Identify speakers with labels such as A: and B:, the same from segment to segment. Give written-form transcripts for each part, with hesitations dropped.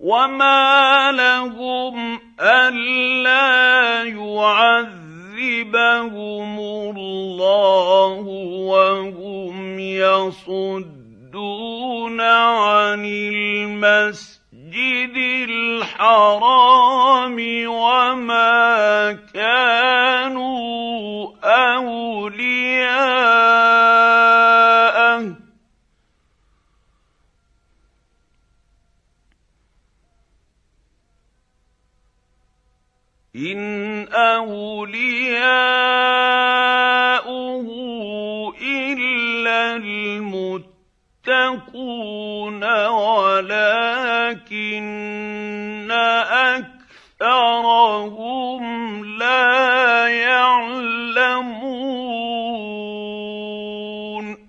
A: وما لهم ألا يعذبهم الله وهم يصدون عن المسجد الحرام وما كانوا أولياءه إن أولياؤه إلا المتقون ولكن أكثرهم لا يعلمون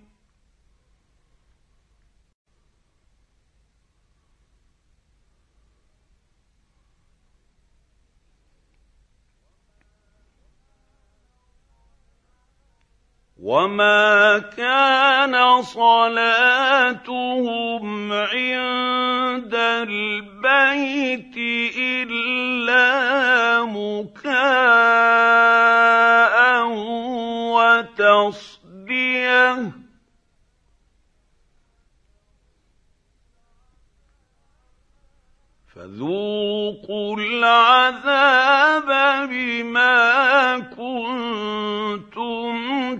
A: وما كان صلاتهم عند البيت إلا مكاء وتصديه فذوقوا العذاب بما كنتم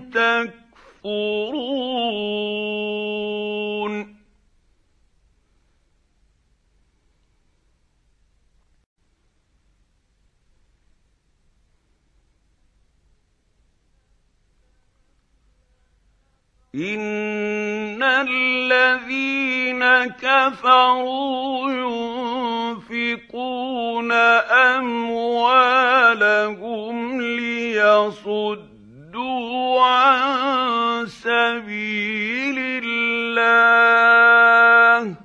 A: تكفرون إن الذين كفروا ينفقون أموالهم ليصدوا عن سبيل الله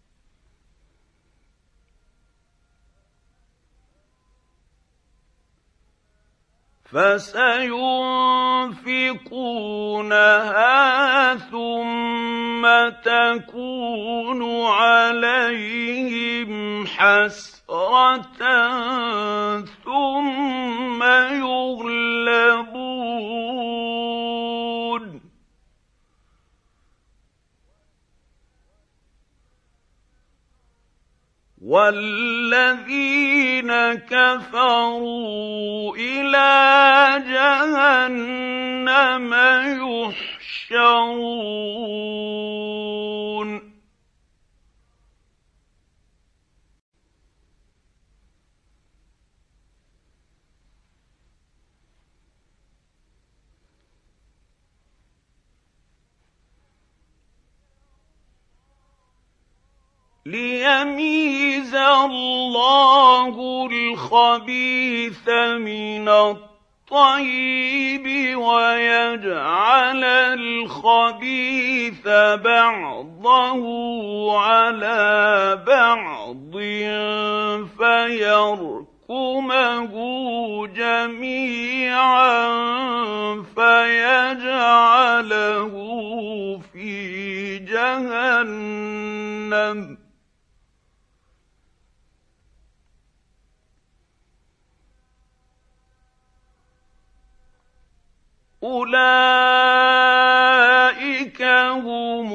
A: فسينفقونها ثم تكون عليهم حسرة ثم يغلبون والذين كفروا إلى جهنم يحشرون ليميز الله الخبيث من الطيب ويجعل الخبيث بعضه على بعض فيركمه جميعا فيجعله في جهنم أولئك هم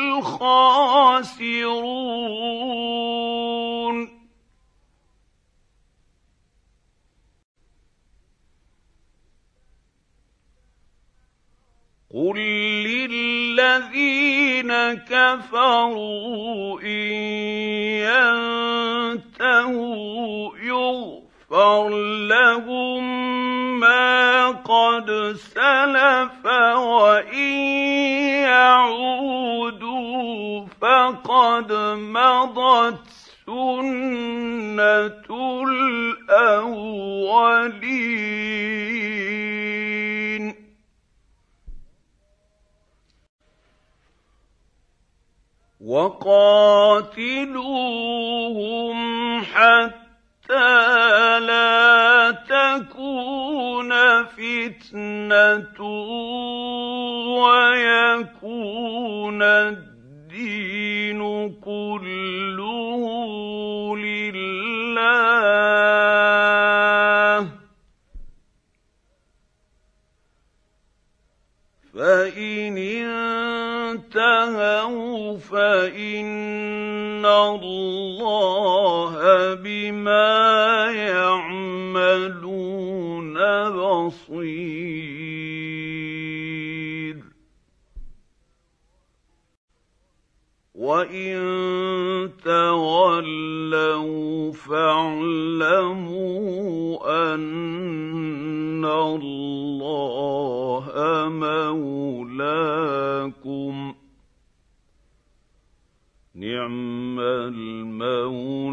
A: الخاسرون قل للذين كفروا إن ينتهوا يغفر لهم ما قد سلف وإن يعودوا فقد مضت سنة الأولين وقاتلوهم حتى لا تكون فتنة ويكون الدين كله تَوَلَّوْا فَإِنَّ اللَّهَ بِمَا يَعْمَلُونَ بَصِيرٌ وَإِن تَوَلَّوْا فَاعْلَمُوا أَنَّ اللَّهَ مَوْلَاكُمْ ۚ نِعْمَ الْمَوْلَىٰ